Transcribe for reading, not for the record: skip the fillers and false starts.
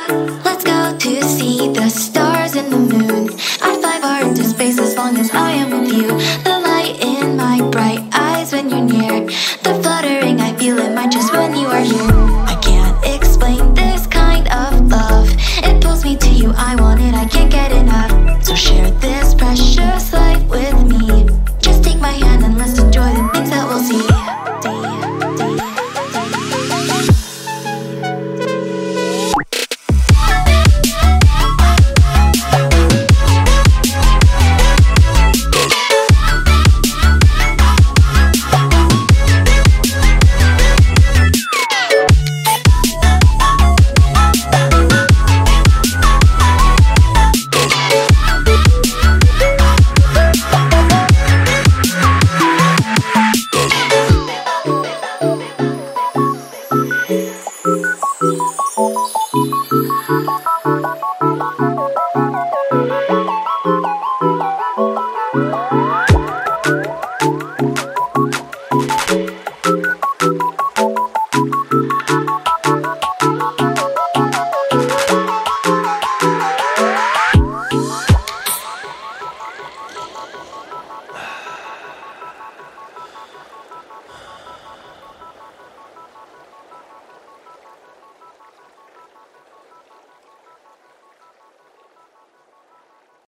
Let's go to see the stars and the moon. I'd fly far into space as long as I am with you. The light in my bright eyes when you're near, the fluttering I feel in mine just when you are here.